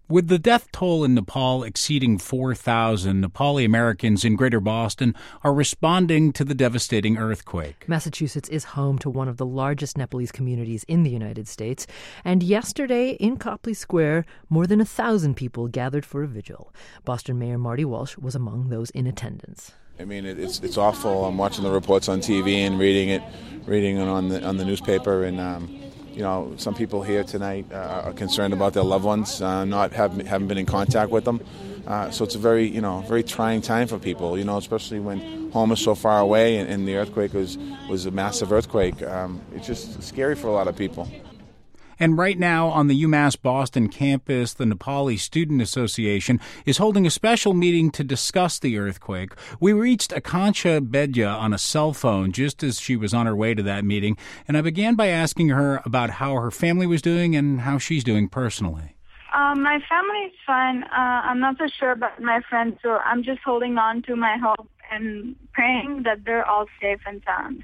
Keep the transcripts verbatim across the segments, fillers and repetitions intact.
With the death toll in Nepal exceeding four thousand, Nepali Americans in Greater Boston are responding to the devastating earthquake. Massachusetts is home to one of the largest Nepalese communities in the United States, and yesterday in Copley Square, more than a thousand people gathered for a vigil. Boston Mayor Marty Walsh was among those in attendance. I mean, it, it's it's awful. I'm watching the reports on T V and reading it, reading it on the on the newspaper, and um, you know, some people here tonight uh, are concerned about their loved ones, uh, not have haven't been in contact with them. Uh, so it's a very you know very trying time for people. You know, especially when home is so far away and, and the earthquake was was a massive earthquake. Um, it's just scary for a lot of people. And right now on the UMass Boston campus, the Nepali Student Association is holding a special meeting to discuss the earthquake. We reached Akansha Bedya on a cell phone just as she was on her way to that meeting, and I began by asking her about how her family was doing and how she's doing personally. Um, my family's fine. Uh, I'm not so sure about my friends, so I'm just holding on to my hope and praying that they're all safe and sound.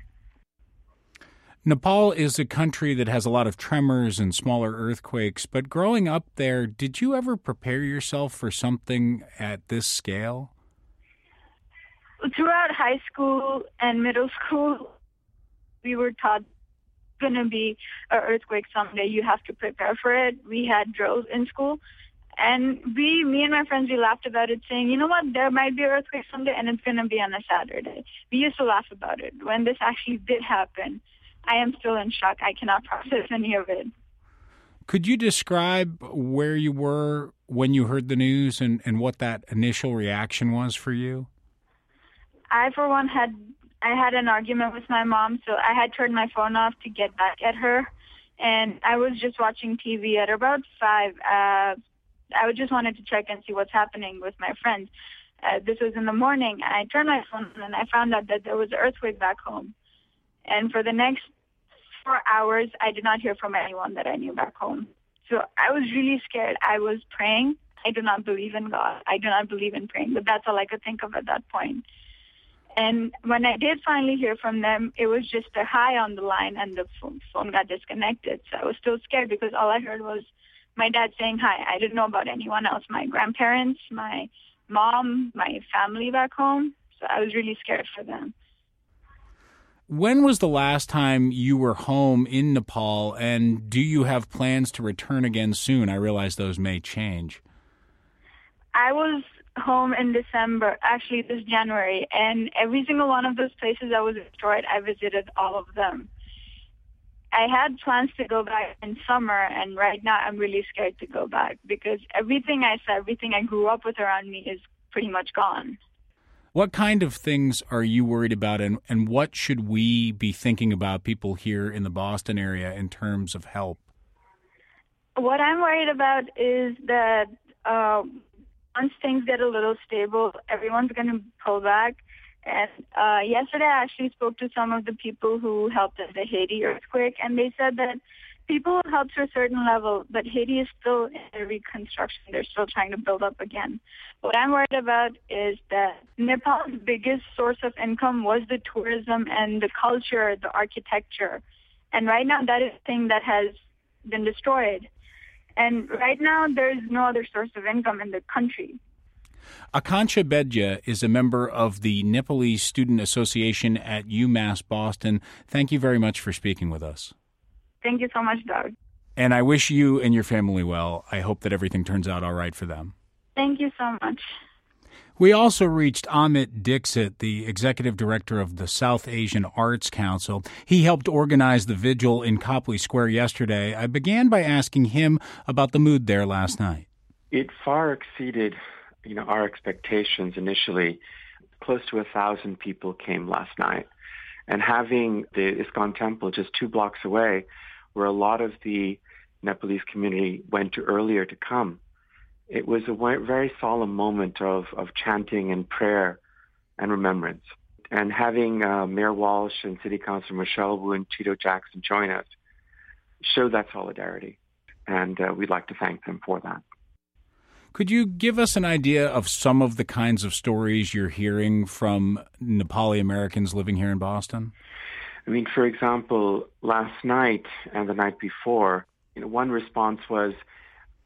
Nepal is a country that has a lot of tremors and smaller earthquakes, but growing up there, did you ever prepare yourself for something at this scale? Throughout high school and middle school, we were taught it's going to be an earthquake someday. You have to prepare for it. We had drills in school, and we, me and my friends, we laughed about it, saying, you know what, there might be an earthquake someday, and it's going to be on a Saturday. We used to laugh about it. When this actually did happen, I am still in shock. I cannot process any of it. Could you describe where you were when you heard the news and, and what that initial reaction was for you? I, for one, had I had an argument with my mom, so I had turned my phone off to get back at her, and I was just watching T V at about five. Uh, I just wanted to check and see what's happening with my friends. Uh, this was in the morning. I turned my phone on, and I found out that there was an earthquake back home. And for the next four hours, I did not hear from anyone that I knew back home. So I was really scared. I was praying. I do not believe in God. I do not believe in praying, but that's all I could think of at that point. And when I did finally hear from them, it was just a hi on the line, and the phone, phone got disconnected. So I was still scared because all I heard was my dad saying hi. I didn't know about anyone else, my grandparents, my mom, my family back home. So I was really scared for them. When was the last time you were home in Nepal, and do you have plans to return again soon? I realize those may change. I was home in December, actually this January, and every single one of those places that was destroyed, I visited all of them. I had plans to go back in summer, and right now I'm really scared to go back because everything I saw, everything I grew up with around me is pretty much gone. What kind of things are you worried about, and, and what should we be thinking about, people here in the Boston area, in terms of help? What I'm worried about is that uh, once things get a little stable, everyone's going to pull back. And uh, yesterday I actually spoke to some of the people who helped at the Haiti earthquake, and they said that people help to a certain level, but Haiti is still in the reconstruction. They're still trying to build up again. What I'm worried about is that Nepal's biggest source of income was the tourism and the culture, the architecture. And right now that is a thing that has been destroyed. And right now there's no other source of income in the country. Akansha Bedya is a member of the Nepalese Student Association at UMass Boston. Thank you very much for speaking with us. Thank you so much, Doug. And I wish you and your family well. I hope that everything turns out all right for them. Thank you so much. We also reached Amit Dixit, the executive director of the South Asian Arts Council. He helped organize the vigil in Copley Square yesterday. I began by asking him about the mood there last night. It far exceeded, you know, our expectations initially. Close to a thousand people came last night. And having the ISKCON temple just two blocks away, where a lot of the Nepalese community went to earlier to come, it was a very solemn moment of, of chanting and prayer and remembrance. And having uh, Mayor Walsh and City Councilor Michelle Wu and Tito Jackson join us showed that solidarity. And uh, we'd like to thank them for that. Could you give us an idea of some of the kinds of stories you're hearing from Nepali Americans living here in Boston? I mean, for example, last night and the night before, you know, one response was,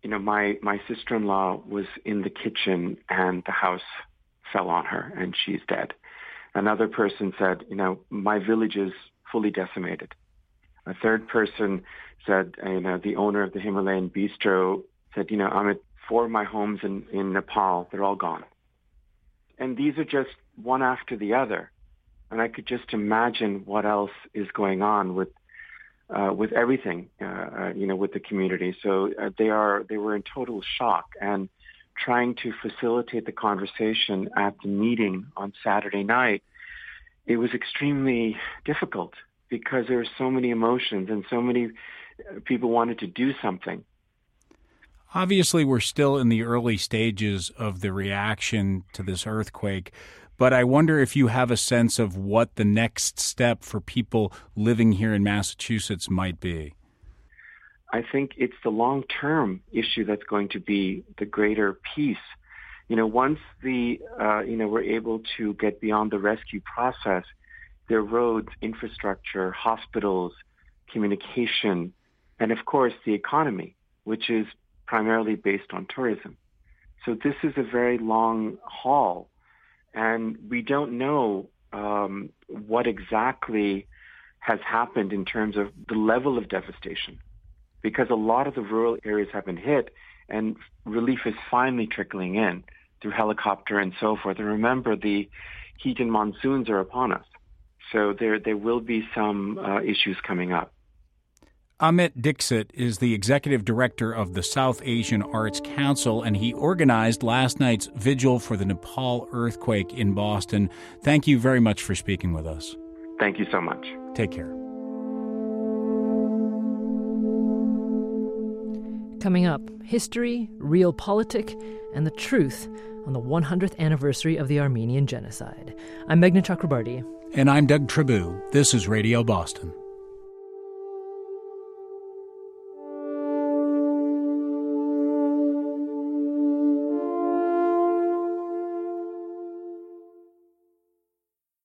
you know, my, my sister-in-law was in the kitchen and the house fell on her and she's dead. Another person said, you know, my village is fully decimated. A third person said, you know, the owner of the Himalayan Bistro said, you know, I'm at four of my homes in, in Nepal, they're all gone. And these are just one after the other. And I could just imagine what else is going on with uh, with everything, uh, uh, you know, with the community. So uh, they are they were in total shock, and trying to facilitate the conversation at the meeting on Saturday night, it was extremely difficult because there were so many emotions and so many people wanted to do something. Obviously, we're still in the early stages of the reaction to this earthquake, but I wonder if you have a sense of what the next step for people living here in Massachusetts might be. I think it's the long-term issue that's going to be the greater piece. You know, once the, uh, you know, we're able to get beyond the rescue process, there are roads, infrastructure, hospitals, communication, and of course the economy, which is primarily based on tourism. So this is a very long haul, and we don't know um, what exactly has happened in terms of the level of devastation, because a lot of the rural areas have been hit, and relief is finally trickling in through helicopter and so forth. And remember, the heat and monsoons are upon us, so there there will be some uh, issues coming up. Amit Dixit is the executive director of the South Asian Arts Council, and he organized last night's vigil for the Nepal earthquake in Boston. Thank you very much for speaking with us. Thank you so much. Take care. Coming up, history, realpolitik, and the truth on the one hundredth anniversary of the Armenian Genocide. I'm Meghna Chakrabarti. And I'm Doug Tribou. This is Radio Boston.